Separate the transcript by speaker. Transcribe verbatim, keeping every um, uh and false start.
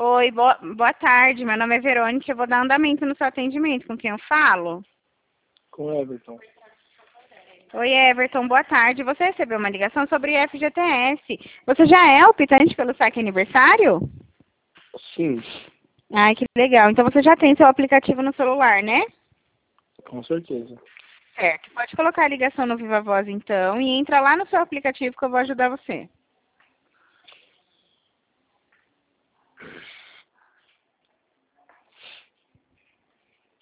Speaker 1: Oi, boa, boa tarde. Meu nome é Verônica. Eu vou dar andamento no seu atendimento. Com quem eu falo?
Speaker 2: Com o Everton.
Speaker 1: Oi, Everton. Boa tarde. Você recebeu uma ligação sobre F G T S. Você já é optante pelo saque aniversário?
Speaker 2: Sim,
Speaker 1: Ai, que legal. Então você já tem seu aplicativo no celular, né?
Speaker 2: com certeza.
Speaker 1: Certo. Pode colocar a ligação no Viva Voz, então, e entra lá no seu aplicativo que eu vou ajudar você.